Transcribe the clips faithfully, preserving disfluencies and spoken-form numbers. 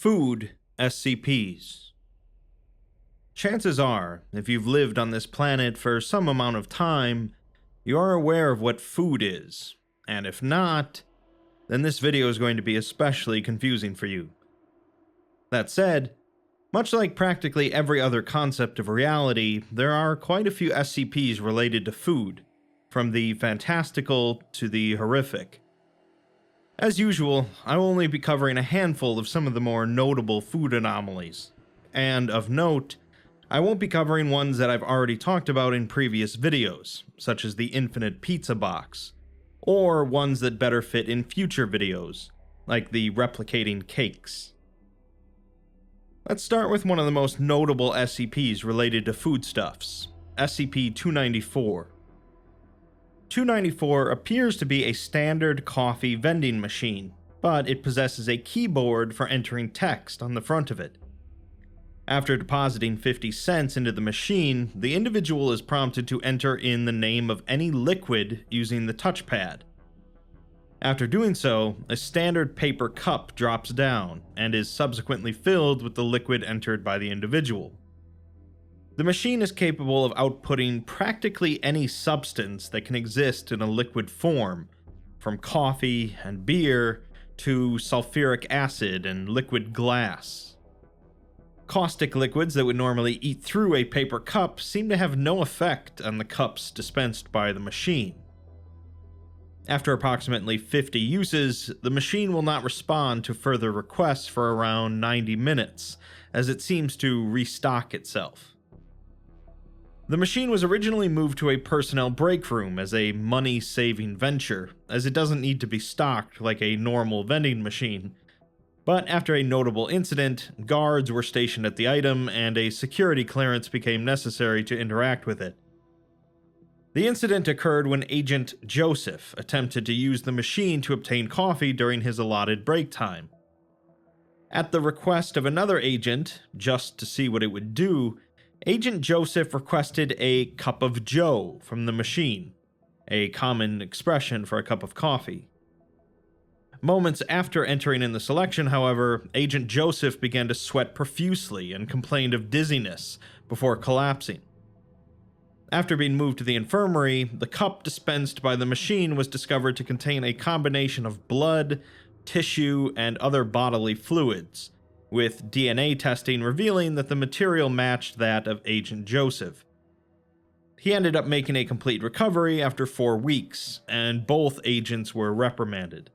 Food S C Ps. Chances are, if you've lived on this planet for some amount of time, you are aware of what food is, and if not, then this video is going to be especially confusing for you. That said, much like practically every other concept of reality, there are quite a few S C Ps related to food, from the fantastical to the horrific. As usual, I will only be covering a handful of some of the more notable food anomalies, and of note, I won't be covering ones that I've already talked about in previous videos, such as the infinite pizza box, or ones that better fit in future videos, like the replicating cakes. Let's start with one of the most notable S C Ps related to foodstuffs, S C P two ninety-four. two ninety-four appears to be a standard coffee vending machine, but it possesses a keyboard for entering text on the front of it. After depositing fifty cents into the machine, the individual is prompted to enter in the name of any liquid using the touchpad. After doing so, a standard paper cup drops down and is subsequently filled with the liquid entered by the individual. The machine is capable of outputting practically any substance that can exist in a liquid form, from coffee and beer to sulfuric acid and liquid glass. Caustic liquids that would normally eat through a paper cup seem to have no effect on the cups dispensed by the machine. After approximately fifty uses, the machine will not respond to further requests for around ninety minutes, as it seems to restock itself. The machine was originally moved to a personnel break room as a money-saving venture, as it doesn't need to be stocked like a normal vending machine. But after a notable incident, guards were stationed at the item and a security clearance became necessary to interact with it. The incident occurred when Agent Joseph attempted to use the machine to obtain coffee during his allotted break time. At the request of another agent, just to see what it would do, Agent Joseph requested a cup of joe from the machine, a common expression for a cup of coffee. Moments after entering in the selection, however, Agent Joseph began to sweat profusely and complained of dizziness before collapsing. After being moved to the infirmary, the cup dispensed by the machine was discovered to contain a combination of blood, tissue, and other bodily fluids, with D N A testing revealing that the material matched that of Agent Joseph. He ended up making a complete recovery after four weeks, and both agents were reprimanded.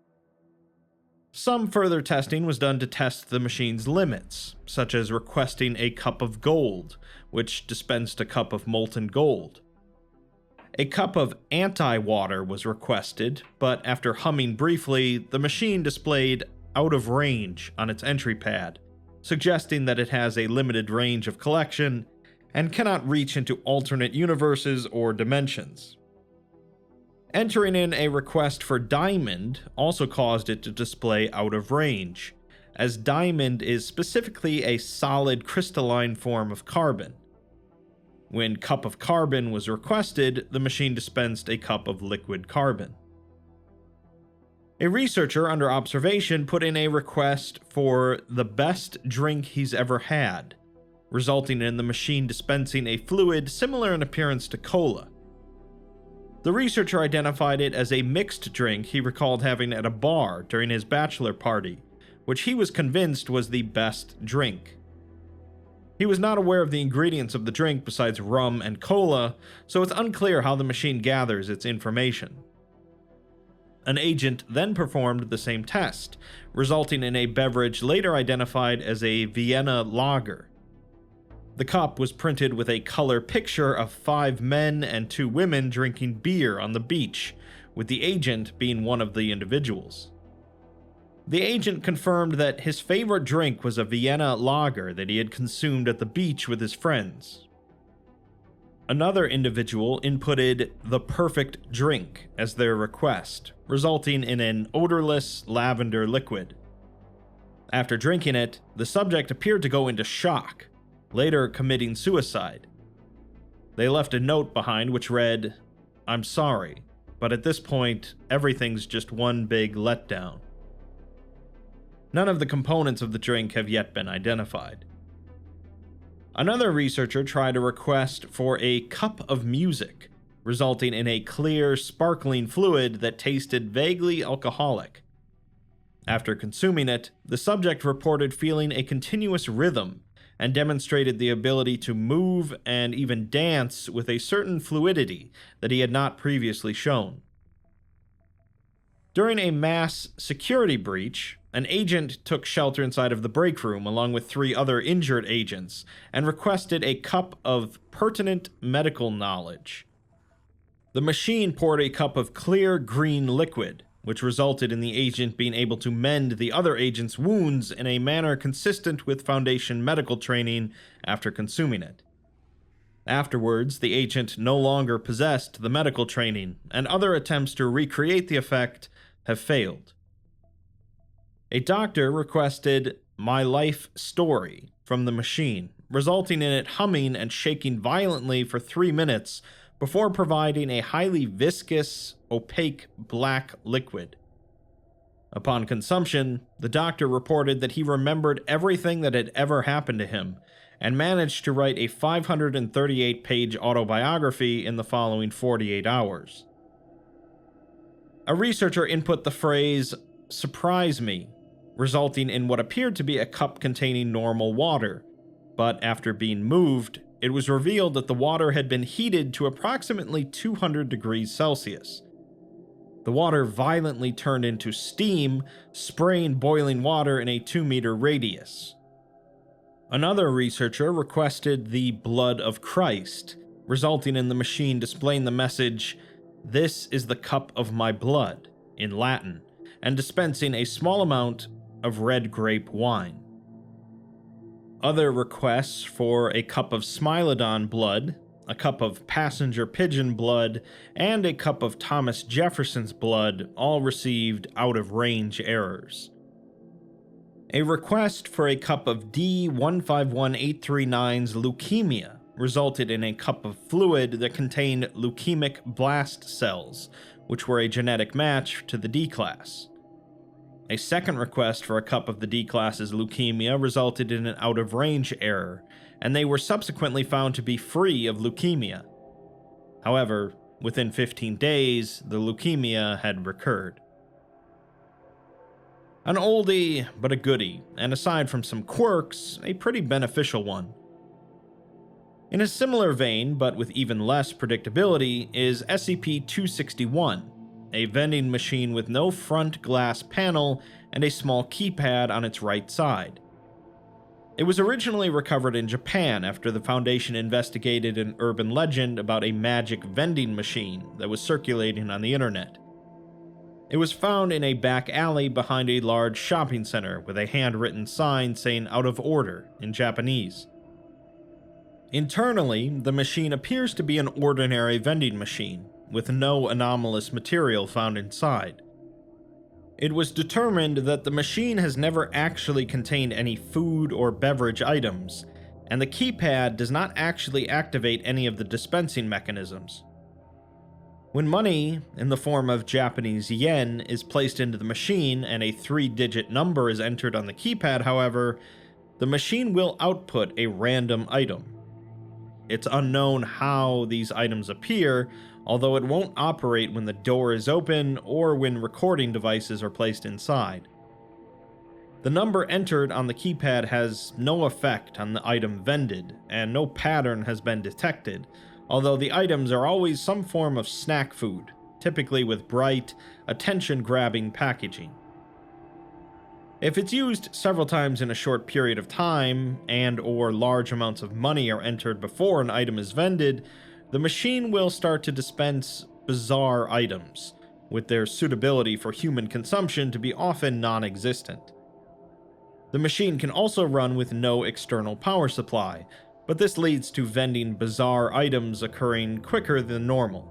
Some further testing was done to test the machine's limits, such as requesting a cup of gold, which dispensed a cup of molten gold. A cup of anti-water was requested, but after humming briefly, the machine displayed out of range on its entry pad, suggesting that it has a limited range of collection and cannot reach into alternate universes or dimensions. Entering in a request for diamond also caused it to display out of range, as diamond is specifically a solid crystalline form of carbon. When cup of carbon was requested, the machine dispensed a cup of liquid carbon. A researcher under observation put in a request for the best drink he's ever had, resulting in the machine dispensing a fluid similar in appearance to cola. The researcher identified it as a mixed drink he recalled having at a bar during his bachelor party, which he was convinced was the best drink. He was not aware of the ingredients of the drink besides rum and cola, so it's unclear how the machine gathers its information. An agent then performed the same test, resulting in a beverage later identified as a Vienna lager. The cup was printed with a color picture of five men and two women drinking beer on the beach, with the agent being one of the individuals. The agent confirmed that his favorite drink was a Vienna lager that he had consumed at the beach with his friends. Another individual inputted the perfect drink as their request, resulting in an odorless lavender liquid. After drinking it, the subject appeared to go into shock, later committing suicide. They left a note behind which read, "I'm sorry, but at this point, everything's just one big letdown." None of the components of the drink have yet been identified. Another researcher tried a request for a cup of music, resulting in a clear, sparkling fluid that tasted vaguely alcoholic. After consuming it, the subject reported feeling a continuous rhythm and demonstrated the ability to move and even dance with a certain fluidity that he had not previously shown. During a mass security breach, an agent took shelter inside of the break room along with three other injured agents and requested a cup of pertinent medical knowledge. The machine poured a cup of clear green liquid, which resulted in the agent being able to mend the other agent's wounds in a manner consistent with Foundation medical training after consuming it. Afterwards, the agent no longer possessed the medical training, and other attempts to recreate the effect have failed. A doctor requested "My Life Story" from the machine, resulting in it humming and shaking violently for three minutes before providing a highly viscous, opaque black liquid. Upon consumption, the doctor reported that he remembered everything that had ever happened to him and managed to write a five hundred thirty-eight page autobiography in the following forty-eight hours. A researcher input the phrase, "surprise me," resulting in what appeared to be a cup containing normal water, but after being moved, it was revealed that the water had been heated to approximately two hundred degrees Celsius. The water violently turned into steam, spraying boiling water in a two meter radius. Another researcher requested the blood of Christ, resulting in the machine displaying the message, "This is the cup of my blood," in Latin, and dispensing a small amount of red grape wine. Other requests for a cup of Smilodon blood, a cup of passenger pigeon blood, and a cup of Thomas Jefferson's blood all received out-of-range errors. A request for a cup of D one five one eight three nine's leukemia resulted in a cup of fluid that contained leukemic blast cells, which were a genetic match to the D class. A second request for a cup of the D class's leukemia resulted in an out-of-range error, and they were subsequently found to be free of leukemia. However, within fifteen days, the leukemia had recurred. An oldie, but a goodie, and aside from some quirks, a pretty beneficial one. In a similar vein, but with even less predictability, is S C P two sixty-one, a vending machine with no front glass panel and a small keypad on its right side. It was originally recovered in Japan after the Foundation investigated an urban legend about a magic vending machine that was circulating on the internet. It was found in a back alley behind a large shopping center with a handwritten sign saying "out of order" in Japanese. Internally, the machine appears to be an ordinary vending machine, with no anomalous material found inside. It was determined that the machine has never actually contained any food or beverage items, and the keypad does not actually activate any of the dispensing mechanisms. When money, in the form of Japanese yen, is placed into the machine and a three-digit number is entered on the keypad, however, the machine will output a random item. It's unknown how these items appear, although it won't operate when the door is open or when recording devices are placed inside. The number entered on the keypad has no effect on the item vended, and no pattern has been detected, although the items are always some form of snack food, typically with bright, attention-grabbing packaging. If it's used several times in a short period of time, and or large amounts of money are entered before an item is vended, the machine will start to dispense bizarre items, with their suitability for human consumption to be often non-existent. The machine can also run with no external power supply, but this leads to vending bizarre items occurring quicker than normal.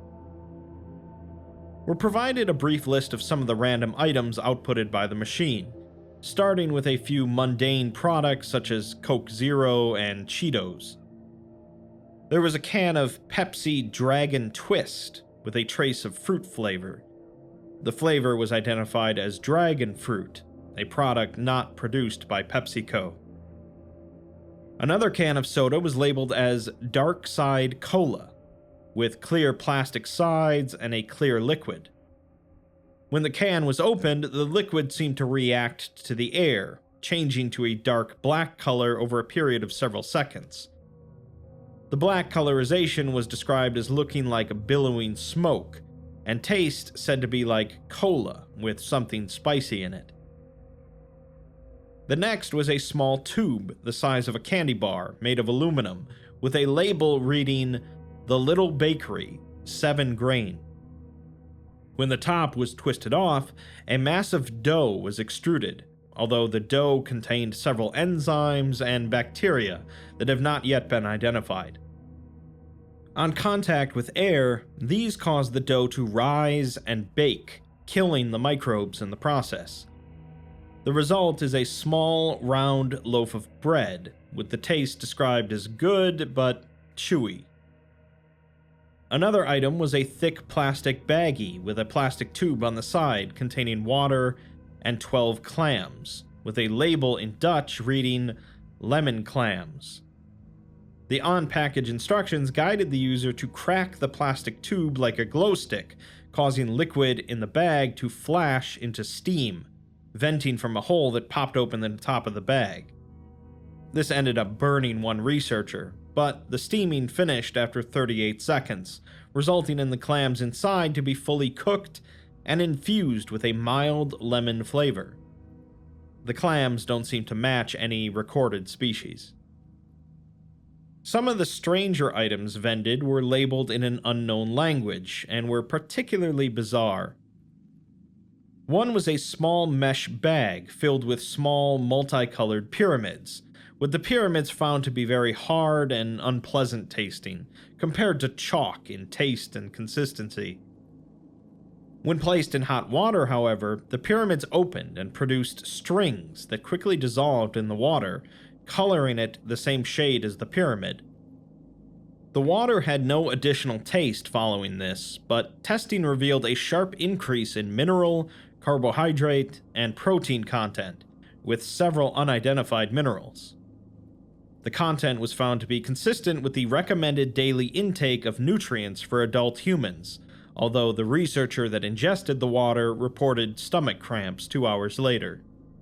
We're provided a brief list of some of the random items outputted by the machine, starting with a few mundane products such as Coke Zero and Cheetos. There was a can of Pepsi Dragon Twist with a trace of fruit flavor. The flavor was identified as dragon fruit, a product not produced by PepsiCo. Another can of soda was labeled as Dark Side Cola, with clear plastic sides and a clear liquid. When the can was opened, the liquid seemed to react to the air, changing to a dark black color over a period of several seconds. The black colorization was described as looking like billowing smoke, and taste said to be like cola with something spicy in it. The next was a small tube the size of a candy bar made of aluminum with a label reading The Little Bakery, seven grain. When the top was twisted off, a massive dough was extruded, although the dough contained several enzymes and bacteria that have not yet been identified. On contact with air, these cause the dough to rise and bake, killing the microbes in the process. The result is a small, round loaf of bread, with the taste described as good but chewy. Another item was a thick plastic baggie with a plastic tube on the side containing water and twelve clams, with a label in Dutch reading lemon clams. The on-package instructions guided the user to crack the plastic tube like a glow stick, causing liquid in the bag to flash into steam, venting from a hole that popped open in the top of the bag. This ended up burning one researcher, but the steaming finished after thirty-eight seconds, resulting in the clams inside to be fully cooked and infused with a mild lemon flavor. The clams don't seem to match any recorded species. Some of the stranger items vended were labeled in an unknown language and were particularly bizarre. One was a small mesh bag filled with small, multicolored pyramids, with the pyramids found to be very hard and unpleasant tasting, compared to chalk in taste and consistency. When placed in hot water, however, the pyramids opened and produced strings that quickly dissolved in the water, coloring it the same shade as the pyramid. The water had no additional taste following this, but testing revealed a sharp increase in mineral, carbohydrate, and protein content, with several unidentified minerals. The content was found to be consistent with the recommended daily intake of nutrients for adult humans, although the researcher that ingested the water reported stomach cramps two hours later.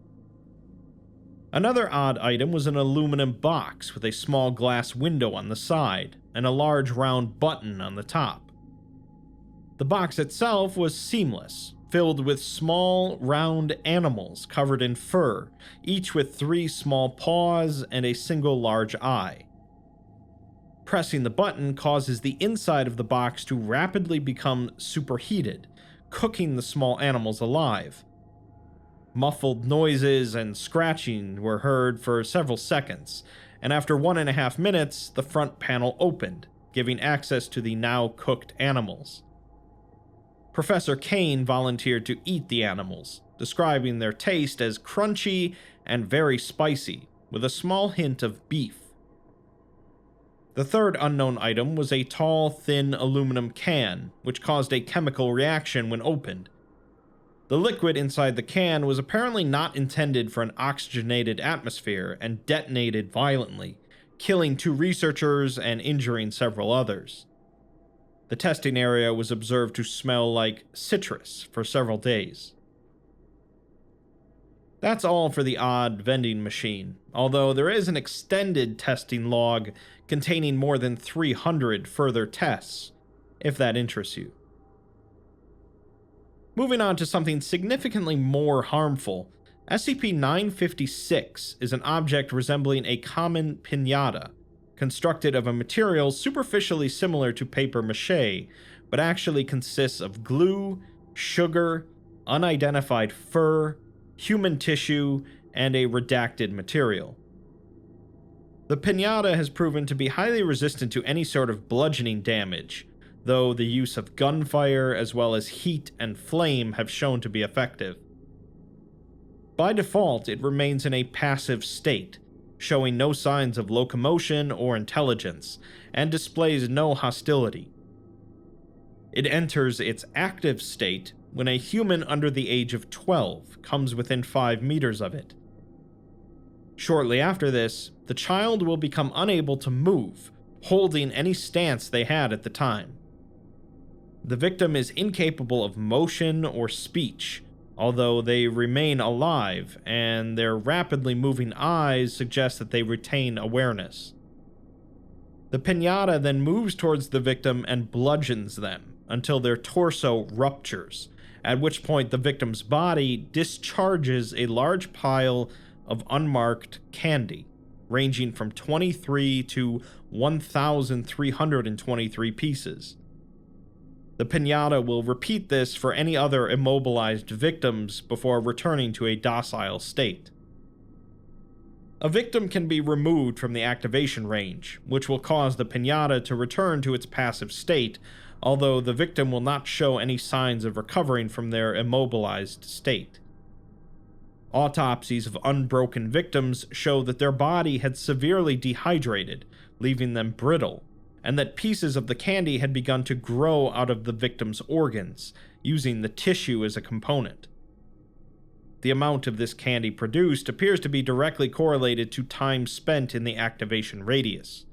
Another odd item was an aluminum box with a small glass window on the side and a large round button on the top. The box itself was seamless, filled with small, round animals covered in fur, each with three small paws and a single large eye. Pressing the button causes the inside of the box to rapidly become superheated, cooking the small animals alive. Muffled noises and scratching were heard for several seconds, and after one and a half minutes, the front panel opened, giving access to the now cooked animals. Professor Kane volunteered to eat the animals, describing their taste as crunchy and very spicy, with a small hint of beef. The third unknown item was a tall, thin aluminum can, which caused a chemical reaction when opened. The liquid inside the can was apparently not intended for an oxygenated atmosphere and detonated violently, killing two researchers and injuring several others. The testing area was observed to smell like citrus for several days. That's all for the odd vending machine, although there is an extended testing log containing more than three hundred further tests, if that interests you. Moving on to something significantly more harmful, S C P nine fifty-six is an object resembling a common piñata, constructed of a material superficially similar to paper mache, but actually consists of glue, sugar, unidentified fur, human tissue, and a redacted material. The piñata has proven to be highly resistant to any sort of bludgeoning damage, though the use of gunfire as well as heat and flame have shown to be effective. By default, it remains in a passive state, showing no signs of locomotion or intelligence, and displays no hostility. It enters its active state when a human under the age of twelve comes within five meters of it. Shortly after this, the child will become unable to move, holding any stance they had at the time. The victim is incapable of motion or speech, although they remain alive, and their rapidly moving eyes suggest that they retain awareness. The piñata then moves towards the victim and bludgeons them until their torso ruptures, at which point the victim's body discharges a large pile of unmarked candy, ranging from twenty-three to one thousand three hundred twenty-three pieces. The piñata will repeat this for any other immobilized victims before returning to a docile state. A victim can be removed from the activation range, which will cause the piñata to return to its passive state, although the victim will not show any signs of recovering from their immobilized state. Autopsies of unbroken victims show that their body had severely dehydrated, leaving them brittle, and that pieces of the candy had begun to grow out of the victim's organs, using the tissue as a component. The amount of this candy produced appears to be directly correlated to time spent in the activation radius.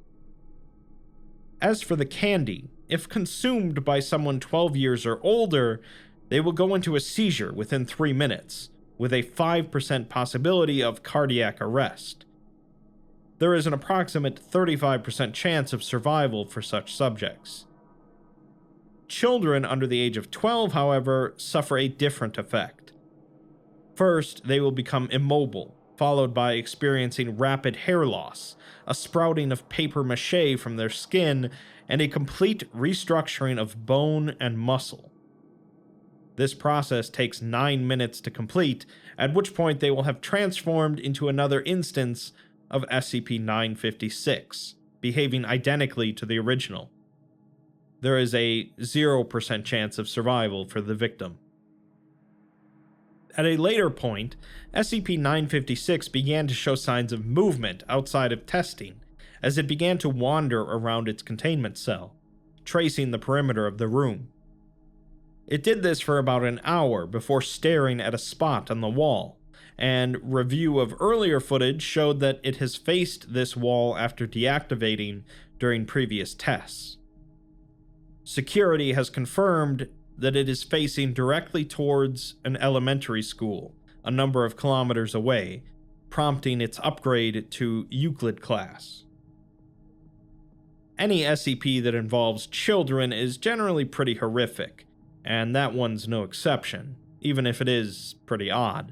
As for the candy, if consumed by someone twelve years or older, they will go into a seizure within three minutes, with a five percent possibility of cardiac arrest. There is an approximate thirty-five percent chance of survival for such subjects. Children under the age of twelve, however, suffer a different effect. First, they will become immobile, followed by experiencing rapid hair loss, a sprouting of paper mache from their skin, and a complete restructuring of bone and muscle. This process takes nine minutes to complete, at which point they will have transformed into another instance of S C P nine fifty-six, behaving identically to the original. There is a zero percent chance of survival for the victim. At a later point, S C P nine fifty-six began to show signs of movement outside of testing, as it began to wander around its containment cell, tracing the perimeter of the room. It did this for about an hour before staring at a spot on the wall, and review of earlier footage showed that it has faced this wall after deactivating during previous tests. Security has confirmed that it is facing directly towards an elementary school, a number of kilometers away, prompting its upgrade to Euclid class. Any S C P that involves children is generally pretty horrific, and that one's no exception, even if it is pretty odd.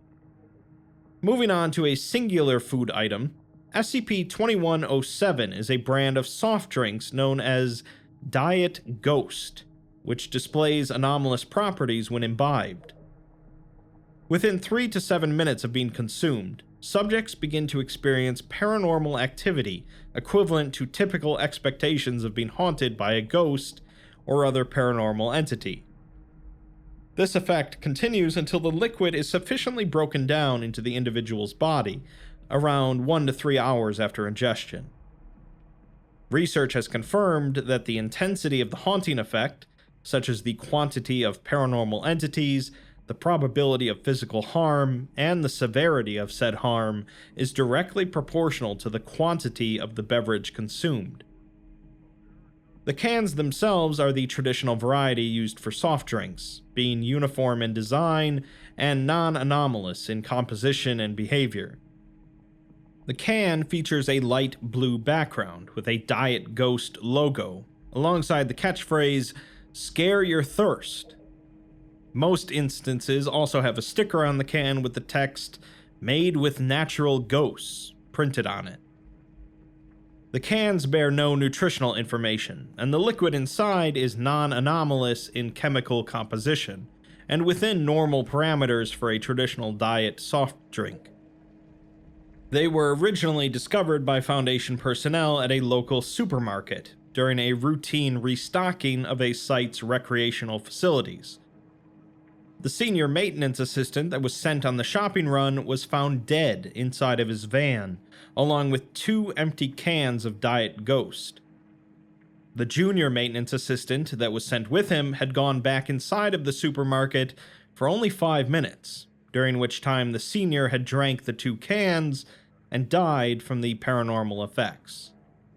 Moving on to a singular food item, S C P twenty-one oh seven is a brand of soft drinks known as Diet Ghost, which displays anomalous properties when imbibed. Within three to seven minutes of being consumed, subjects begin to experience paranormal activity equivalent to typical expectations of being haunted by a ghost or other paranormal entity. This effect continues until the liquid is sufficiently broken down into the individual's body, around one to three hours after ingestion. Research has confirmed that the intensity of the haunting effect, such as the quantity of paranormal entities, the probability of physical harm, and the severity of said harm, is directly proportional to the quantity of the beverage consumed. The cans themselves are the traditional variety used for soft drinks, being uniform in design and non-anomalous in composition and behavior. The can features a light blue background with a Diet Ghost logo, alongside the catchphrase, "Scare your thirst." Most instances also have a sticker on the can with the text, "Made with natural ghosts," printed on it. The cans bear no nutritional information, and the liquid inside is non-anomalous in chemical composition, and within normal parameters for a traditional diet soft drink. They were originally discovered by Foundation personnel at a local supermarket during a routine restocking of a site's recreational facilities. The senior maintenance assistant that was sent on the shopping run was found dead inside of his van, along with two empty cans of Diet Ghost. The junior maintenance assistant that was sent with him had gone back inside of the supermarket for only five minutes, during which time the senior had drank the two cans and died from the paranormal effects.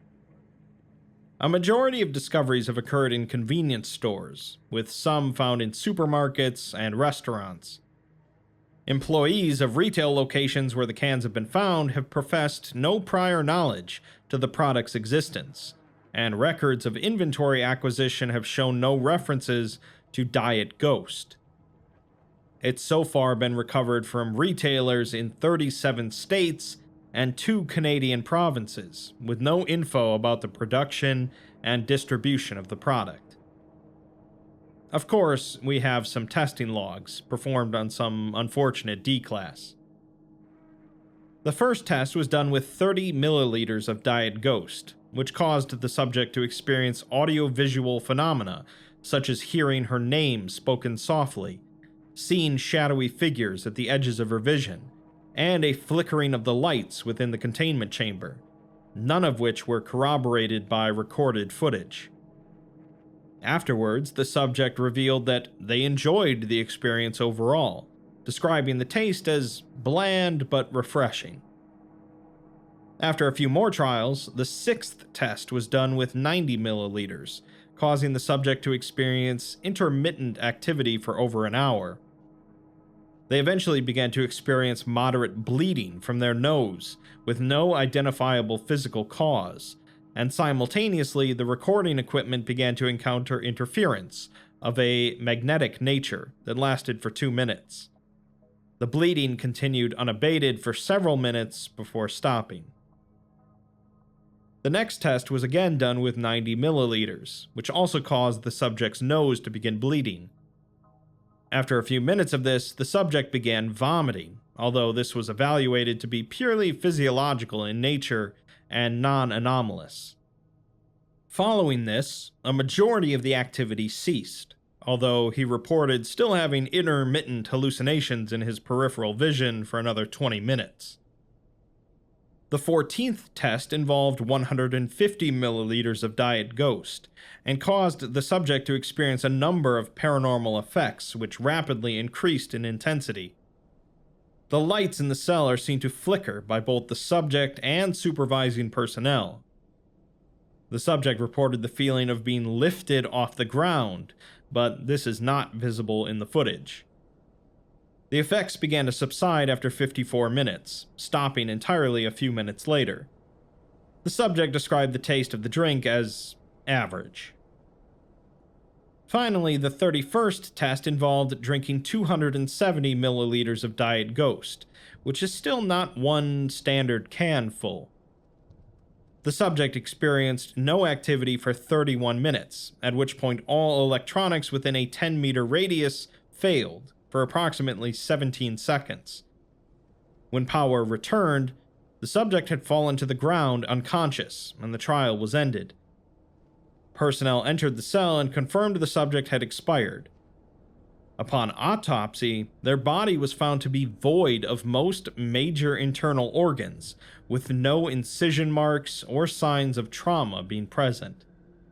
A majority of discoveries have occurred in convenience stores, with some found in supermarkets and restaurants. Employees of retail locations where the cans have been found have professed no prior knowledge to the product's existence, and records of inventory acquisition have shown no references to Diet Ghost. It's so far been recovered from retailers in thirty-seven states and two Canadian provinces, with no info about the production and distribution of the product. Of course, we have some testing logs performed on some unfortunate D-Class. The first test was done with thirty milliliters of Diet Ghost, which caused the subject to experience audio-visual phenomena, such as hearing her name spoken softly, seeing shadowy figures at the edges of her vision, and a flickering of the lights within the containment chamber, none of which were corroborated by recorded footage. Afterwards, the subject revealed that they enjoyed the experience overall, describing the taste as bland but refreshing. After a few more trials, the sixth test was done with ninety milliliters, causing the subject to experience intermittent activity for over an hour. They eventually began to experience moderate bleeding from their nose, with no identifiable physical cause, and simultaneously the recording equipment began to encounter interference of a magnetic nature that lasted for two minutes. The bleeding continued unabated for several minutes before stopping. The next test was again done with ninety milliliters, which also caused the subject's nose to begin bleeding. After a few minutes of this, the subject began vomiting, although this was evaluated to be purely physiological in nature and non-anomalous. Following this, a majority of the activity ceased, although he reported still having intermittent hallucinations in his peripheral vision for another twenty minutes. The fourteenth test involved one hundred fifty milliliters of Diet Ghost, and caused the subject to experience a number of paranormal effects which rapidly increased in intensity. The lights in the cellar seemed to flicker by both the subject and supervising personnel. The subject reported the feeling of being lifted off the ground, but this is not visible in the footage. The effects began to subside after fifty-four minutes, stopping entirely a few minutes later. The subject described the taste of the drink as average. Finally, the thirty-first test involved drinking two hundred seventy milliliters of Diet Ghost, which is still not one standard can full. The subject experienced no activity for thirty-one minutes, at which point all electronics within a ten meter radius failed for approximately seventeen seconds. When power returned, the subject had fallen to the ground unconscious, and the trial was ended. Personnel entered the cell and confirmed the subject had expired. Upon autopsy, their body was found to be void of most major internal organs, with no incision marks or signs of trauma being present.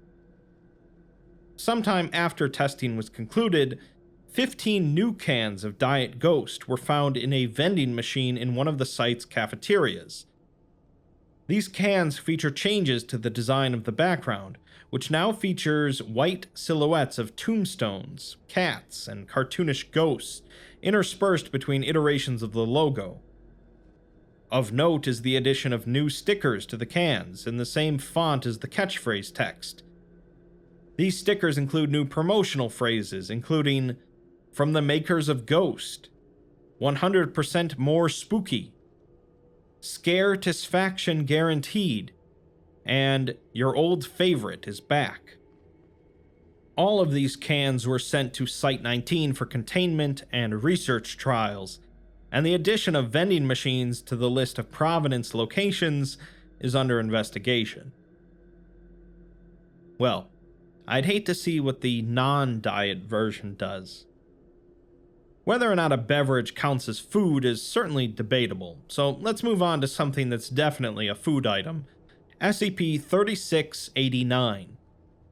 Sometime after testing was concluded, fifteen new cans of Diet Ghost were found in a vending machine in one of the site's cafeterias. These cans feature changes to the design of the background, which now features white silhouettes of tombstones, cats, and cartoonish ghosts interspersed between iterations of the logo. Of note is the addition of new stickers to the cans in the same font as the catchphrase text. These stickers include new promotional phrases, including "From the makers of Ghost," one hundred percent more spooky, "Scare-tisfaction guaranteed," and "Your old favorite is back." All of these cans were sent to Site nineteen for containment and research trials, and the addition of vending machines to the list of Providence locations is under investigation. Well, I'd hate to see what the non-diet version does. Whether or not a beverage counts as food is certainly debatable, so let's move on to something that's definitely a food item: S C P thirty-six eighty-nine.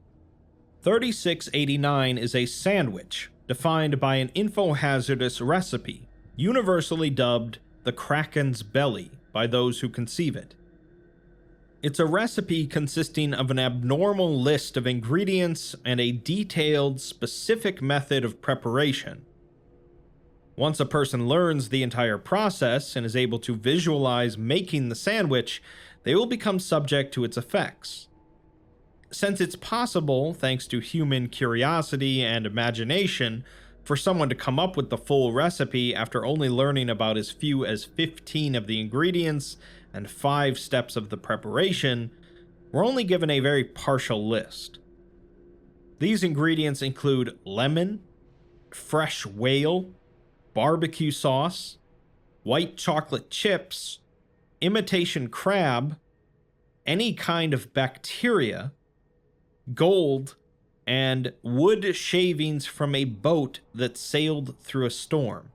thirty-six eighty-nine is a sandwich defined by an infohazardous recipe, universally dubbed the Kraken's Belly by those who conceive it. It's a recipe consisting of an abnormal list of ingredients and a detailed, specific method of preparation. Once a person learns the entire process and is able to visualize making the sandwich, they will become subject to its effects. Since it's possible, thanks to human curiosity and imagination, for someone to come up with the full recipe after only learning about as few as fifteen of the ingredients and five steps of the preparation, we're only given a very partial list. These ingredients include lemon, fresh whale, barbecue sauce, white chocolate chips, imitation crab, any kind of bacteria, gold, and wood shavings from a boat that sailed through a storm.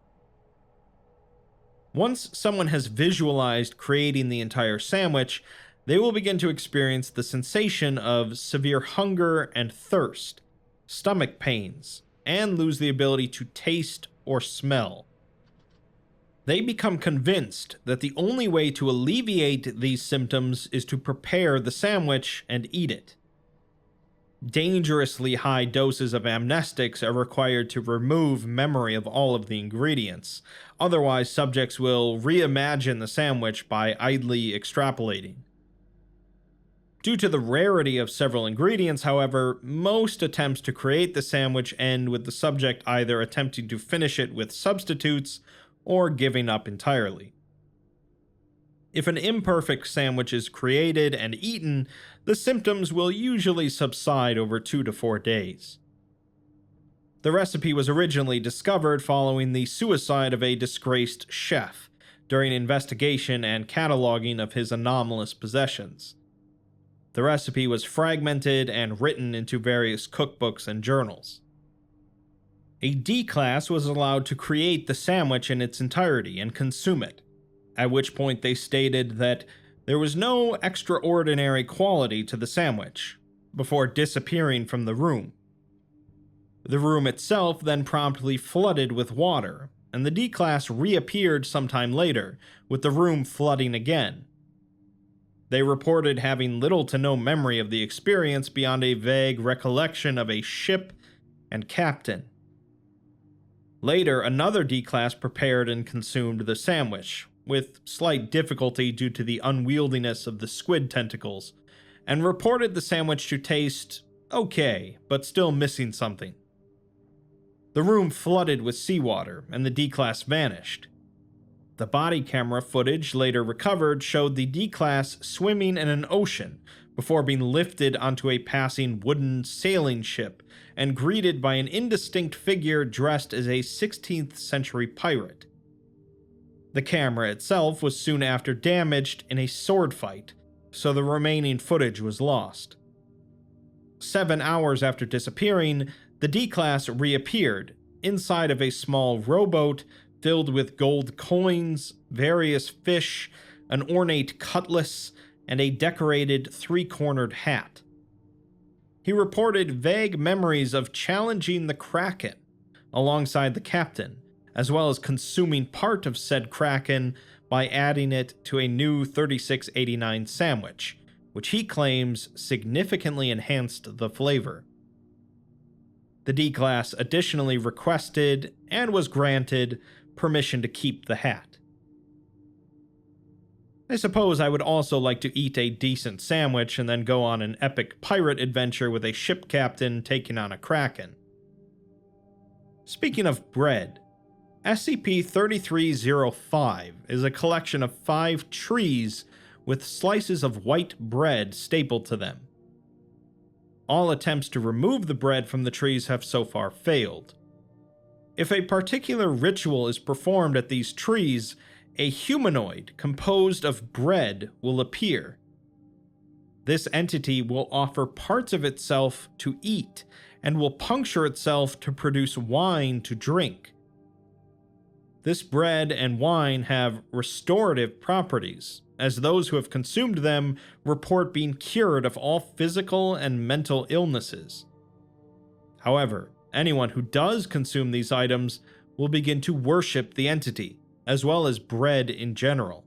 Once someone has visualized creating the entire sandwich, they will begin to experience the sensation of severe hunger and thirst, stomach pains, and lose the ability to taste or smell. They become convinced that the only way to alleviate these symptoms is to prepare the sandwich and eat it. Dangerously high doses of amnestics are required to remove memory of all of the ingredients. Otherwise, subjects will reimagine the sandwich by idly extrapolating. Due to the rarity of several ingredients, however, most attempts to create the sandwich end with the subject either attempting to finish it with substitutes or giving up entirely. If an imperfect sandwich is created and eaten, the symptoms will usually subside over two to four days. The recipe was originally discovered following the suicide of a disgraced chef during investigation and cataloging of his anomalous possessions. The recipe was fragmented and written into various cookbooks and journals. A D class was allowed to create the sandwich in its entirety and consume it, at which point they stated that there was no extraordinary quality to the sandwich, before disappearing from the room. The room itself then promptly flooded with water, and the D class reappeared sometime later, with the room flooding again. They reported having little to no memory of the experience beyond a vague recollection of a ship and captain. Later, another D class prepared and consumed the sandwich, with slight difficulty due to the unwieldiness of the squid tentacles, and reported the sandwich to taste okay, but still missing something. The room flooded with seawater, and the D class vanished. The body camera footage later recovered showed the D class swimming in an ocean before being lifted onto a passing wooden sailing ship and greeted by an indistinct figure dressed as a sixteenth century pirate. The camera itself was soon after damaged in a sword fight, so the remaining footage was lost. Seven hours after disappearing, the D class reappeared inside of a small rowboat filled with gold coins, various fish, an ornate cutlass, and a decorated three-cornered hat. He reported vague memories of challenging the Kraken alongside the captain, as well as consuming part of said Kraken by adding it to a new thirty-six eighty-nine sandwich, which he claims significantly enhanced the flavor. The D-Class additionally requested, and was granted, permission to keep the hat. I suppose I would also like to eat a decent sandwich and then go on an epic pirate adventure with a ship captain taking on a Kraken. Speaking of bread, S C P thirty-three oh five is a collection of five trees with slices of white bread stapled to them. All attempts to remove the bread from the trees have so far failed. If a particular ritual is performed at these trees, a humanoid composed of bread will appear. This entity will offer parts of itself to eat and will puncture itself to produce wine to drink. This bread and wine have restorative properties, as those who have consumed them report being cured of all physical and mental illnesses. However, anyone who does consume these items will begin to worship the entity, as well as bread in general.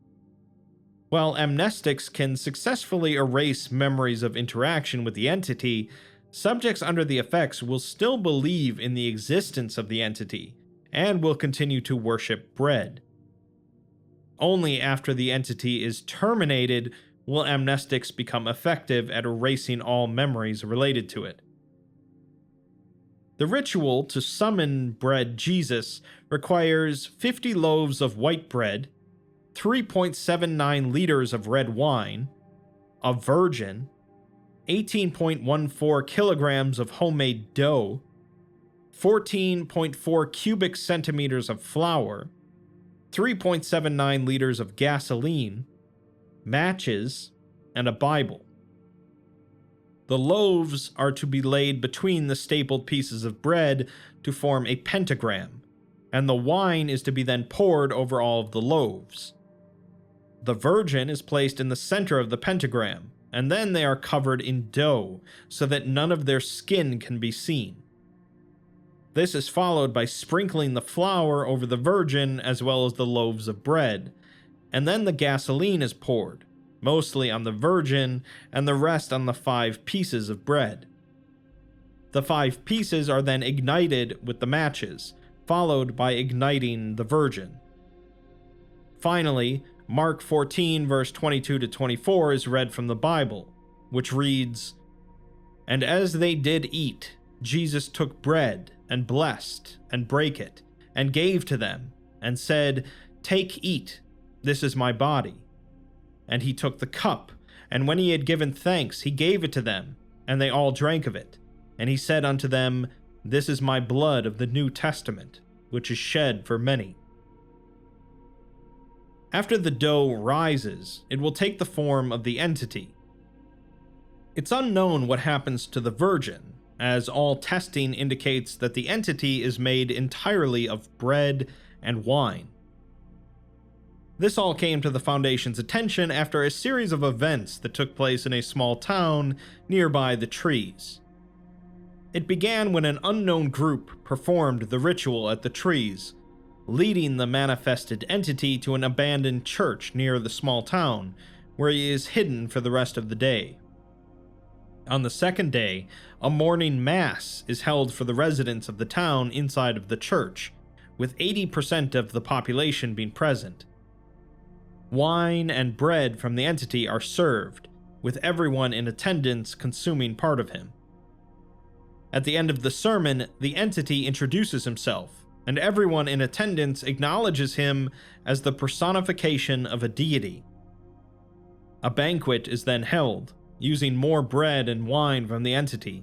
While amnestics can successfully erase memories of interaction with the entity, subjects under the effects will still believe in the existence of the entity and will continue to worship bread. Only after the entity is terminated will amnestics become effective at erasing all memories related to it. The ritual to summon bread Jesus requires fifty loaves of white bread, three point seven nine liters of red wine, a virgin, eighteen point one four kilograms of homemade dough, fourteen point four cubic centimeters of flour, three point seven nine liters of gasoline, matches, and a Bible. The loaves are to be laid between the stapled pieces of bread to form a pentagram, and the wine is to be then poured over all of the loaves. The virgin is placed in the center of the pentagram, and then they are covered in dough so that none of their skin can be seen. This is followed by sprinkling the flour over the virgin as well as the loaves of bread, and then the gasoline is poured, mostly on the virgin and the rest on the five pieces of bread. The five pieces are then ignited with the matches, followed by igniting the virgin. Finally, Mark fourteen verse twenty-two to twenty-four is read from the Bible, which reads, "And as they did eat, Jesus took bread, and blessed, and brake it, and gave to them, and said, 'Take, eat, this is my body.' And he took the cup, and when he had given thanks, he gave it to them, and they all drank of it. And he said unto them, 'This is my blood of the New Testament, which is shed for many.'" After the dough rises, it will take the form of the entity. It's unknown what happens to the virgin, as all testing indicates that the entity is made entirely of bread and wine. This all came to the Foundation's attention after a series of events that took place in a small town nearby the trees. It began when an unknown group performed the ritual at the trees, leading the manifested entity to an abandoned church near the small town, where he is hidden for the rest of the day. On the second day, a morning mass is held for the residents of the town inside of the church, with eighty percent of the population being present. Wine and bread from the entity are served, with everyone in attendance consuming part of him. At the end of the sermon, the entity introduces himself, and everyone in attendance acknowledges him as the personification of a deity. A banquet is then held, using more bread and wine from the entity.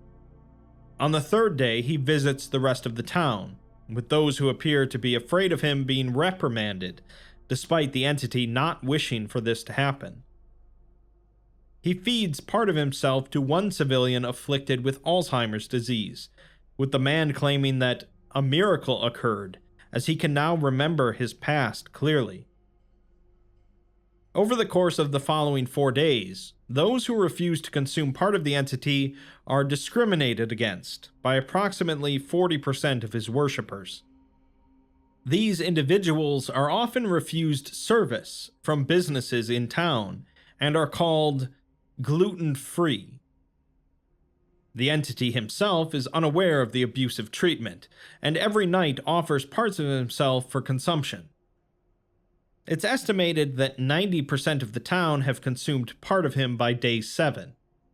On the third day, he visits the rest of the town, with those who appear to be afraid of him being reprimanded, despite the entity not wishing for this to happen. He feeds part of himself to one civilian afflicted with Alzheimer's disease, with the man claiming that a miracle occurred, as he can now remember his past clearly. Over the course of the following four days, those who refuse to consume part of the entity are discriminated against by approximately forty percent of his worshippers. These individuals are often refused service from businesses in town and are called gluten-free. The entity himself is unaware of the abusive treatment, and every night offers parts of himself for consumption. It's estimated that ninety percent of the town have consumed part of him by day seven.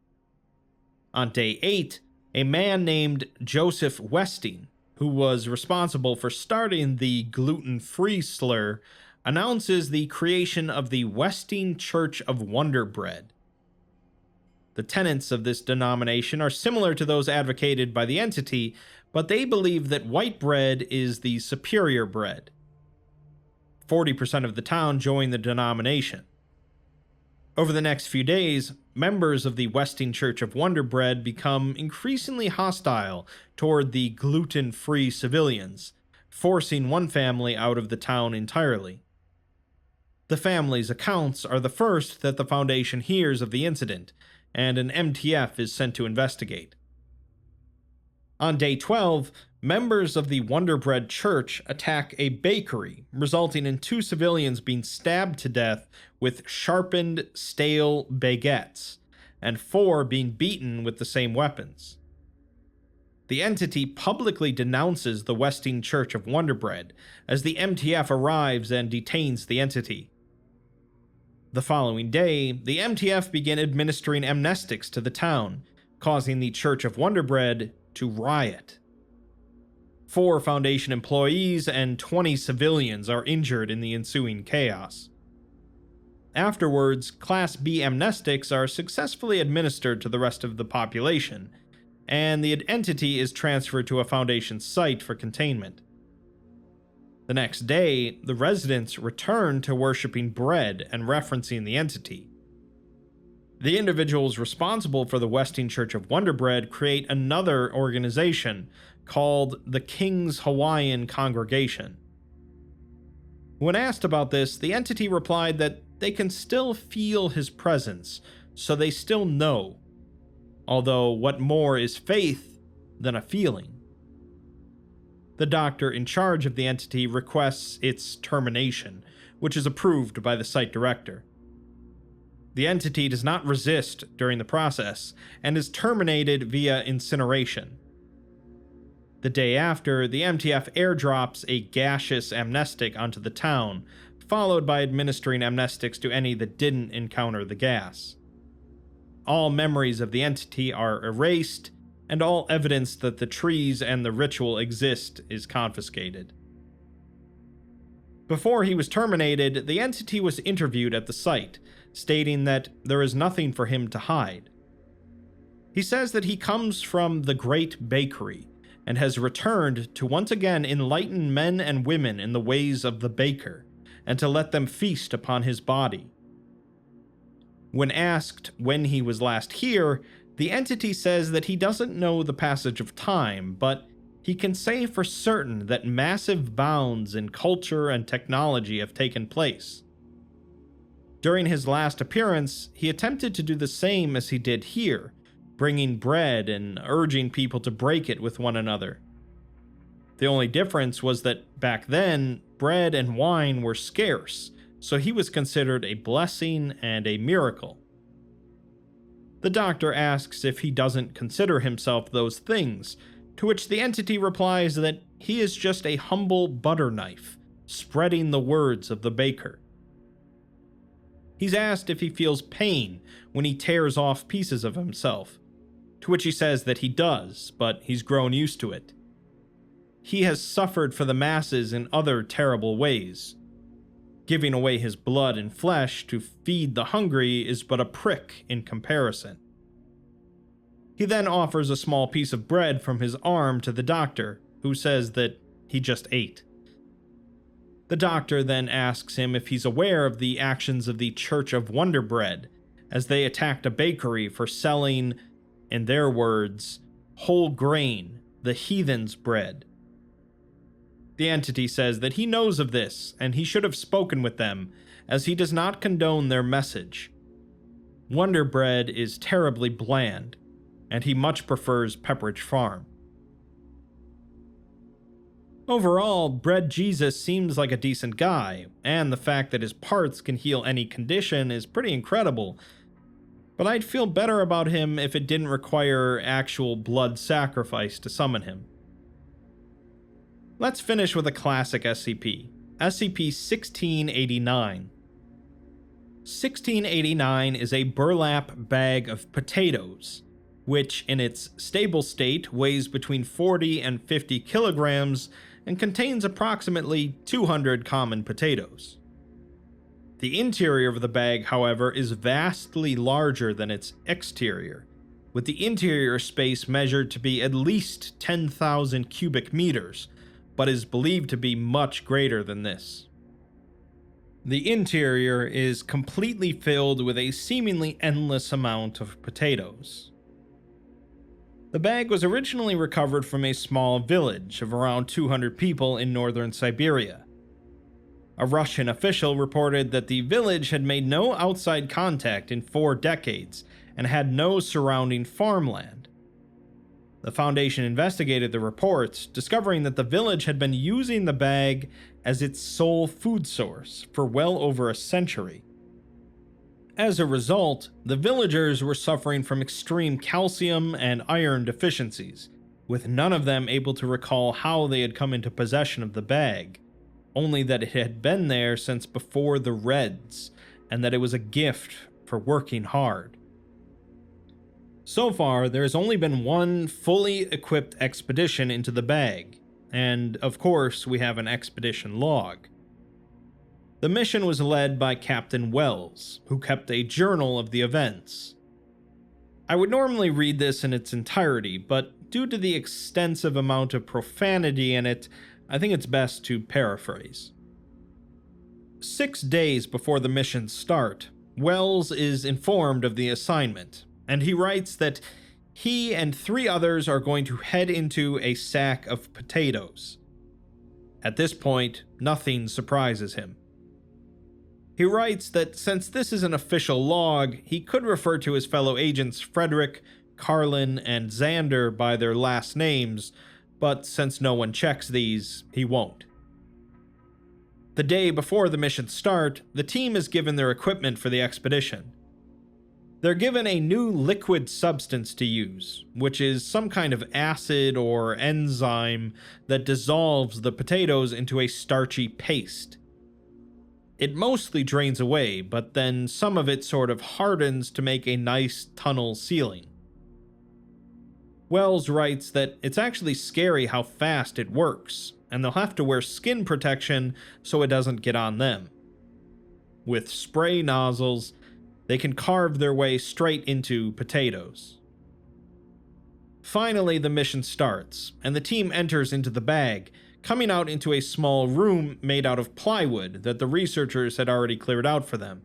On day eight, a man named Joseph Westing, who was responsible for starting the gluten-free slur, announces the creation of the Westing Church of Wonder Bread. The tenets of this denomination are similar to those advocated by the entity, but they believe that white bread is the superior bread. forty percent of the town join the denomination. Over the next few days, members of the Westing Church of Wonder Bread become increasingly hostile toward the gluten-free civilians, forcing one family out of the town entirely. The family's accounts are the first that the Foundation hears of the incident, and an M T F is sent to investigate. On day twelve, members of the Wonder Bread Church attack a bakery, resulting in two civilians being stabbed to death with sharpened, stale baguettes, and four being beaten with the same weapons. The entity publicly denounces the Westing Church of Wonder Bread as the M T F arrives and detains the entity. The following day, the M T F begin administering amnestics to the town, causing the Church of Wonder Bread to riot. Four Foundation employees and twenty civilians are injured in the ensuing chaos. Afterwards, Class B amnestics are successfully administered to the rest of the population, and the entity is transferred to a Foundation site for containment. The next day, the residents return to worshipping bread and referencing the entity. The individuals responsible for the Westing Church of Wonder Bread create another organization called the King's Hawaiian Congregation. When asked about this, the entity replied that they can still feel his presence, so they still know, although what more is faith than a feeling? The doctor in charge of the entity requests its termination, which is approved by the site director. The entity does not resist during the process, and is terminated via incineration. The day after, the M T F airdrops a gaseous amnestic onto the town, followed by administering amnestics to any that didn't encounter the gas. All memories of the entity are erased, and all evidence that the trees and the ritual exist is confiscated. Before he was terminated, the entity was interviewed at the site, stating that there is nothing for him to hide. He says that he comes from the Great Bakery, and has returned to once again enlighten men and women in the ways of the baker, and to let them feast upon his body. When asked when he was last here, the entity says that he doesn't know the passage of time, but he can say for certain that massive bounds in culture and technology have taken place. During his last appearance, he attempted to do the same as he did here, bringing bread and urging people to break it with one another. The only difference was that back then, bread and wine were scarce, so he was considered a blessing and a miracle. The doctor asks if he doesn't consider himself those things, to which the entity replies that he is just a humble butter knife, spreading the words of the baker. He's asked if he feels pain when he tears off pieces of himself, to which he says that he does, but he's grown used to it. He has suffered for the masses in other terrible ways. Giving away his blood and flesh to feed the hungry is but a prick in comparison. He then offers a small piece of bread from his arm to the doctor, who says that he just ate. The doctor then asks him if he's aware of the actions of the Church of Wonder Bread, as they attacked a bakery for selling, in their words, whole grain, the heathen's bread. The entity says that he knows of this, and he should have spoken with them, as he does not condone their message. Wonder Bread is terribly bland, and he much prefers Pepperidge Farm. Overall, Bread Jesus seems like a decent guy, and the fact that his parts can heal any condition is pretty incredible, but I'd feel better about him if it didn't require actual blood sacrifice to summon him. Let's finish with a classic S C P, S C P sixteen eighty-nine. sixteen eighty-nine is a burlap bag of potatoes, which in its stable state weighs between forty and fifty kilograms and contains approximately two hundred common potatoes. The interior of the bag, however, is vastly larger than its exterior, with the interior space measured to be at least ten thousand cubic meters, but is believed to be much greater than this. The interior is completely filled with a seemingly endless amount of potatoes. The bag was originally recovered from a small village of around two hundred people in northern Siberia. A Russian official reported that the village had made no outside contact in four decades and had no surrounding farmland. The Foundation investigated the reports, discovering that the village had been using the bag as its sole food source for well over a century. As a result, the villagers were suffering from extreme calcium and iron deficiencies, with none of them able to recall how they had come into possession of the bag, only that it had been there since before the Reds, and that it was a gift for working hard. So far, there has only been one fully equipped expedition into the bag, and of course we have an expedition log. The mission was led by Captain Wells, who kept a journal of the events. I would normally read this in its entirety, but due to the extensive amount of profanity in it, I think it's best to paraphrase. Six days before the mission's start, Wells is informed of the assignment, and he writes that he and three others are going to head into a sack of potatoes. At this point, nothing surprises him. He writes that since this is an official log, he could refer to his fellow agents Frederick, Carlin, and Xander by their last names, but since no one checks these, he won't. The day before the mission start, the team is given their equipment for the expedition. They're given a new liquid substance to use, which is some kind of acid or enzyme that dissolves the potatoes into a starchy paste. It mostly drains away, but then some of it sort of hardens to make a nice tunnel ceiling. Wells writes that it's actually scary how fast it works, and they'll have to wear skin protection so it doesn't get on them. With spray nozzles, they can carve their way straight into potatoes. Finally, the mission starts, and the team enters into the bag, coming out into a small room made out of plywood that the researchers had already cleared out for them.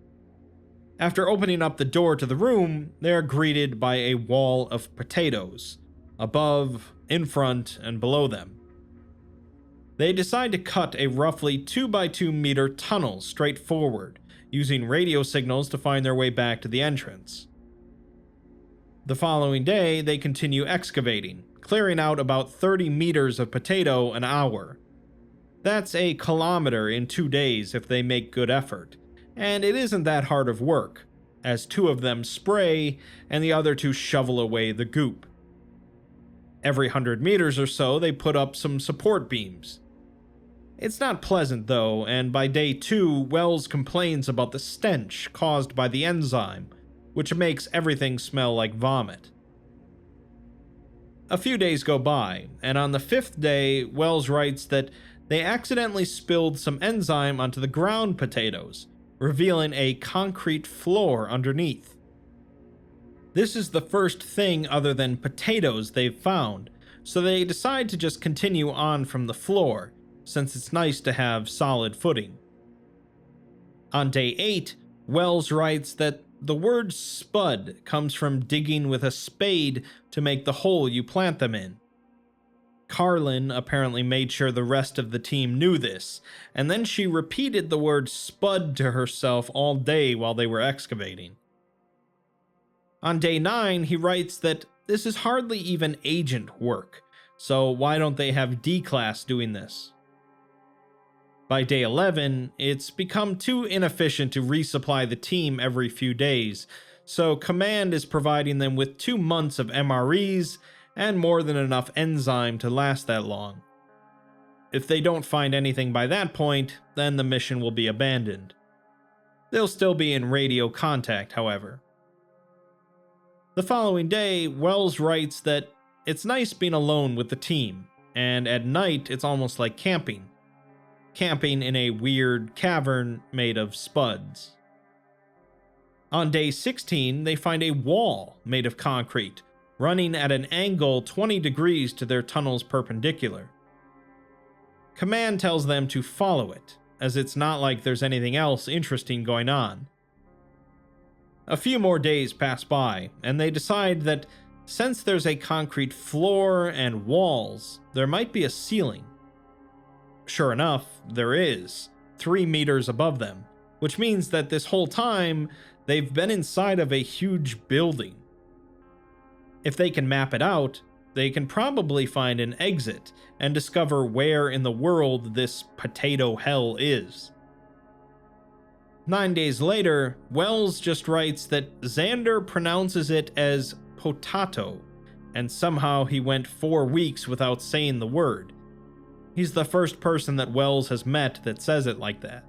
After opening up the door to the room, they are greeted by a wall of potatoes, above, in front, and below them. They decide to cut a roughly two by two meter tunnel straight forward, using radio signals to find their way back to the entrance. The following day, they continue excavating, clearing out about thirty meters of potato an hour. That's a kilometer in two days if they make good effort, and it isn't that hard of work, as two of them spray and the other two shovel away the goop. Every hundred meters or so, they put up some support beams. It's not pleasant though, and by day two, Wells complains about the stench caused by the enzyme, which makes everything smell like vomit. A few days go by, and on the fifth day, Wells writes that they accidentally spilled some enzyme onto the ground potatoes, revealing a concrete floor underneath. This is the first thing other than potatoes they've found, so they decide to just continue on from the floor, since it's nice to have solid footing. On day eight, Wells writes that the word spud comes from digging with a spade to make the hole you plant them in. Carlin apparently made sure the rest of the team knew this, and then she repeated the word spud to herself all day while they were excavating. On day nine, he writes that this is hardly even agent work, so why don't they have D-Class doing this? By day eleven, it's become too inefficient to resupply the team every few days, so Command is providing them with two months of M R Es and more than enough enzyme to last that long. If they don't find anything by that point, then the mission will be abandoned. They'll still be in radio contact, however. The following day, Wells writes that it's nice being alone with the team, and at night it's almost like camping. Camping in a weird cavern made of spuds. On day sixteen, they find a wall made of concrete, running at an angle twenty degrees to their tunnel's perpendicular. Command tells them to follow it, as it's not like there's anything else interesting going on. A few more days pass by, and they decide that since there's a concrete floor and walls, there might be a ceiling. Sure enough, there is, three meters above them, which means that this whole time, they've been inside of a huge building. If they can map it out, they can probably find an exit and discover where in the world this potato hell is. Nine days later, Wells just writes that Xander pronounces it as potato, and somehow he went four weeks without saying the word. He's the first person that Wells has met that says it like that.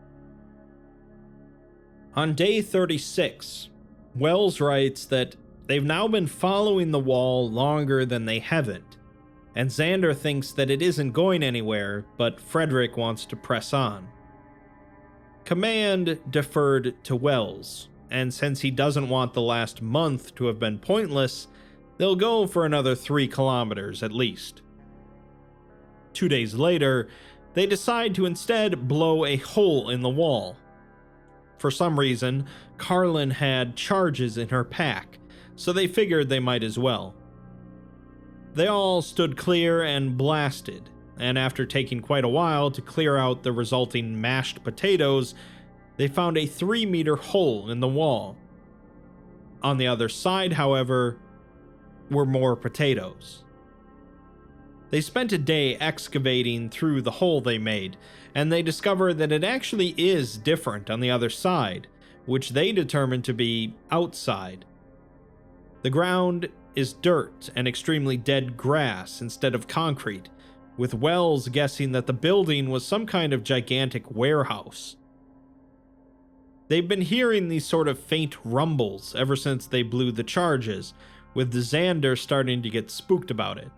On day thirty-six, Wells writes that they've now been following the wall longer than they haven't, and Xander thinks that it isn't going anywhere, but Frederick wants to press on. Command deferred to Wells, and since he doesn't want the last month to have been pointless, they'll go for another three kilometers at least. Two days later, they decide to instead blow a hole in the wall. For some reason, Carlin had charges in her pack, so they figured they might as well. They all stood clear and blasted, and after taking quite a while to clear out the resulting mashed potatoes, they found a three meter hole in the wall. On the other side, however, were more potatoes. They spent a day excavating through the hole they made, and they discover that it actually is different on the other side, which they determined to be outside. The ground is dirt and extremely dead grass instead of concrete, with Wells guessing that the building was some kind of gigantic warehouse. They've been hearing these sort of faint rumbles ever since they blew the charges, with Xander starting to get spooked about it.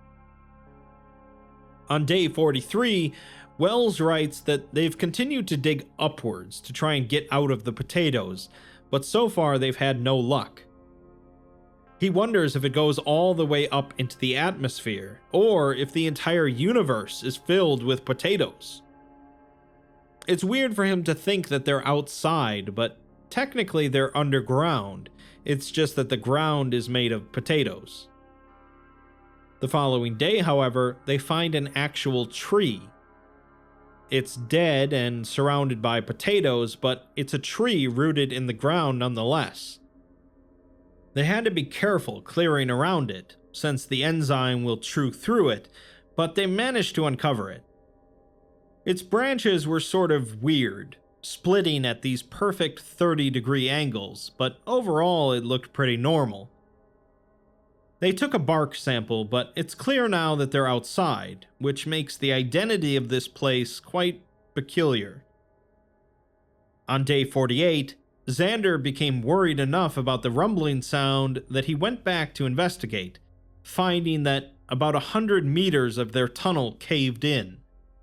On day forty-three, Wells writes that they've continued to dig upwards to try and get out of the potatoes, but so far they've had no luck. He wonders if it goes all the way up into the atmosphere, or if the entire universe is filled with potatoes. It's weird for him to think that they're outside, but technically they're underground. It's just that the ground is made of potatoes. The following day, however, they find an actual tree. It's dead and surrounded by potatoes, but it's a tree rooted in the ground nonetheless. They had to be careful clearing around it, since the enzyme will chew through it, but they managed to uncover it. Its branches were sort of weird, splitting at these perfect thirty degree angles, but overall it looked pretty normal. They took a bark sample, but it's clear now that they're outside, which makes the identity of this place quite peculiar. On day forty-eight, Xander became worried enough about the rumbling sound that he went back to investigate, finding that about a hundred meters of their tunnel caved in.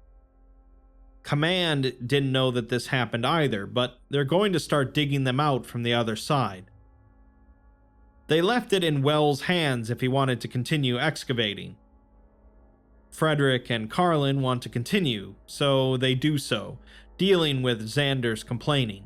Command didn't know that this happened either, but they're going to start digging them out from the other side. They left it in Wells' hands if he wanted to continue excavating. Frederick and Carlin want to continue, so they do so, dealing with Xander's complaining.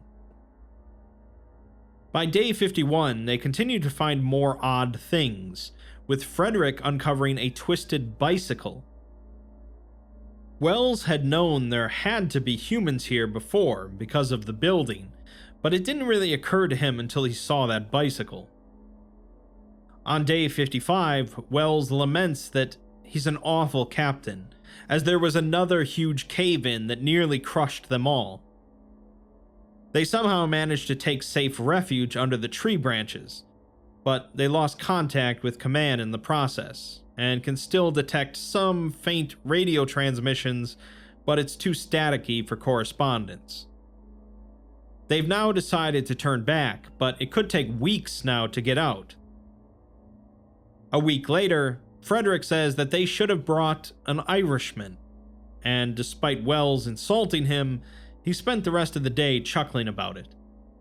By day fifty-one, they continue to find more odd things, with Frederick uncovering a twisted bicycle. Wells had known there had to be humans here before because of the building, but it didn't really occur to him until he saw that bicycle. On day fifty-five, Wells laments that he's an awful captain, as there was another huge cave-in that nearly crushed them all. They somehow managed to take safe refuge under the tree branches, but they lost contact with command in the process, and can still detect some faint radio transmissions, but it's too staticky for correspondence. They've now decided to turn back, but it could take weeks now to get out. A week later, Frederick says that they should have brought an Irishman, and despite Wells insulting him, he spent the rest of the day chuckling about it.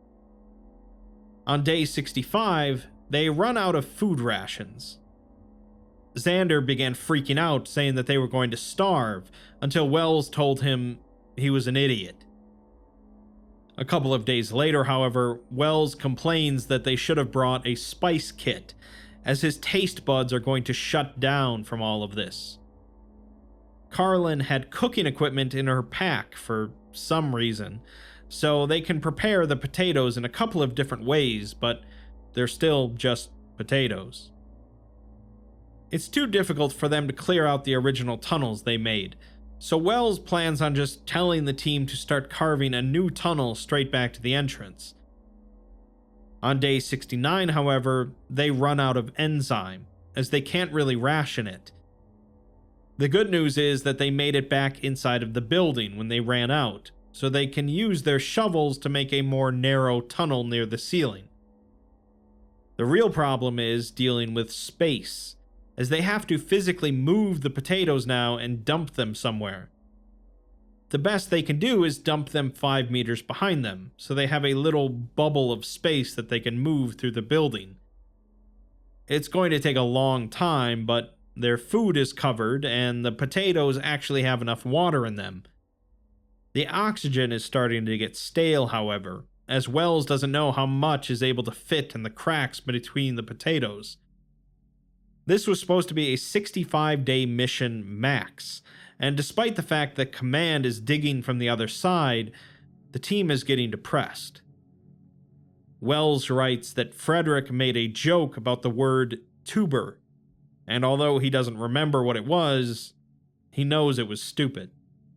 On day sixty-five, they run out of food rations. Xander began freaking out, saying that they were going to starve, until Wells told him he was an idiot. A couple of days later, however, Wells complains that they should have brought a spice kit, as his taste buds are going to shut down from all of this. Carlin had cooking equipment in her pack for some reason, so they can prepare the potatoes in a couple of different ways, but they're still just potatoes. It's too difficult for them to clear out the original tunnels they made, so Wells plans on just telling the team to start carving a new tunnel straight back to the entrance. On day sixty-nine, however, they run out of enzyme, as they can't really ration it. The good news is that they made it back inside of the building when they ran out, so they can use their shovels to make a more narrow tunnel near the ceiling. The real problem is dealing with space, as they have to physically move the potatoes now and dump them somewhere. The best they can do is dump them five meters behind them, so they have a little bubble of space that they can move through the building. It's going to take a long time, but their food is covered, and the potatoes actually have enough water in them. The oxygen is starting to get stale, however, as Wells doesn't know how much is able to fit in the cracks between the potatoes. This was supposed to be a sixty-five day mission max, and despite the fact that Command is digging from the other side, the team is getting depressed. Wells writes that Frederick made a joke about the word tuber, and although he doesn't remember what it was, he knows it was stupid.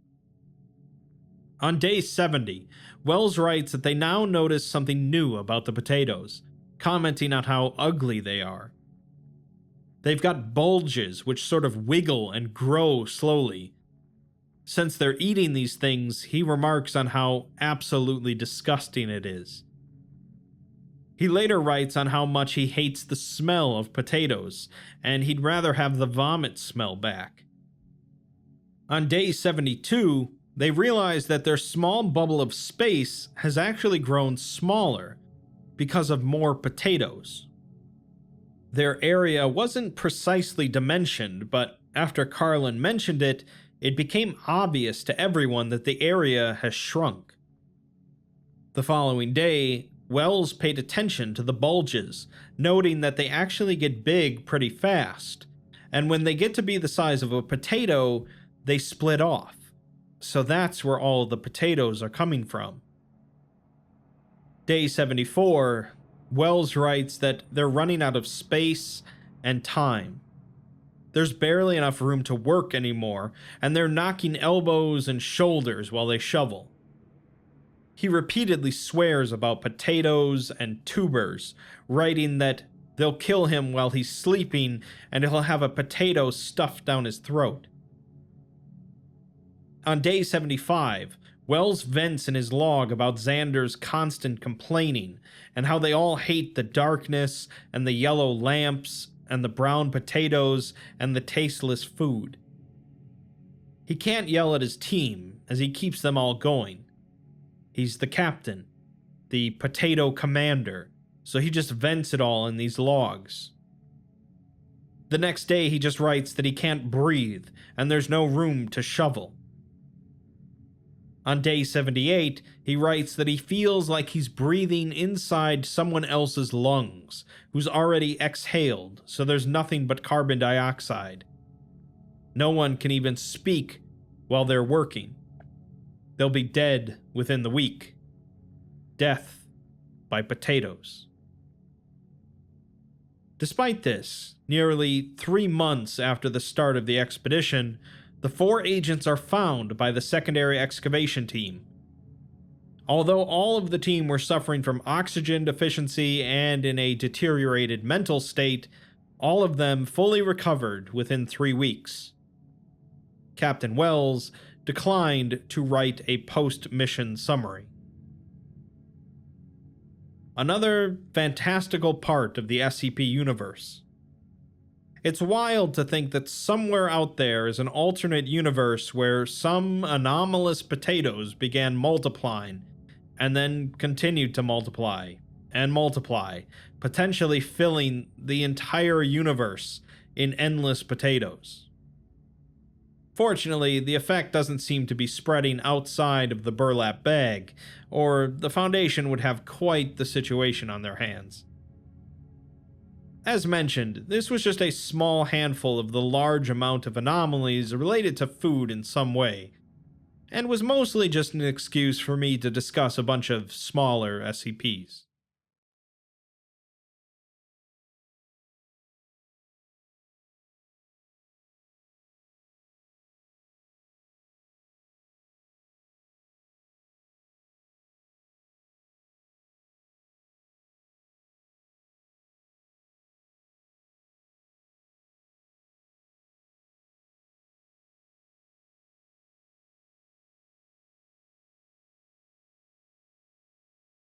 On day seventy, Wells writes that they now notice something new about the potatoes, commenting on how ugly they are. They've got bulges which sort of wiggle and grow slowly. Since they're eating these things, he remarks on how absolutely disgusting it is. He later writes on how much he hates the smell of potatoes, and he'd rather have the vomit smell back. On day seventy-two, they realize that their small bubble of space has actually grown smaller because of more potatoes. Their area wasn't precisely dimensioned, but after Carlin mentioned it, it became obvious to everyone that the area has shrunk. The following day, Wells paid attention to the bulges, noting that they actually get big pretty fast, and when they get to be the size of a potato, they split off. So that's where all the potatoes are coming from. Day seventy-four, Wells writes that they're running out of space and time. There's barely enough room to work anymore, and they're knocking elbows and shoulders while they shovel. He repeatedly swears about potatoes and tubers, writing that they'll kill him while he's sleeping and he'll have a potato stuffed down his throat. On day seventy-five, Wells vents in his log about Xander's constant complaining and how they all hate the darkness and the yellow lamps and the brown potatoes and the tasteless food. He can't yell at his team as he keeps them all going. He's the captain, the potato commander, so he just vents it all in these logs. The next day he just writes that he can't breathe and there's no room to shovel. On day seventy-eight, he writes that he feels like he's breathing inside someone else's lungs, who's already exhaled, so there's nothing but carbon dioxide. No one can even speak while they're working. They'll be dead within the week. Death by potatoes. Despite this, nearly three months after the start of the expedition, the four agents are found by the secondary excavation team. Although all of the team were suffering from oxygen deficiency and in a deteriorated mental state, all of them fully recovered within three weeks. Captain Wells declined to write a post-mission summary. Another fantastical part of the S C P universe. It's wild to think that somewhere out there is an alternate universe where some anomalous potatoes began multiplying and then continued to multiply and multiply, potentially filling the entire universe in endless potatoes. Fortunately, the effect doesn't seem to be spreading outside of the burlap bag, or the Foundation would have quite the situation on their hands. As mentioned, this was just a small handful of the large amount of anomalies related to food in some way, and was mostly just an excuse for me to discuss a bunch of smaller S C Ps.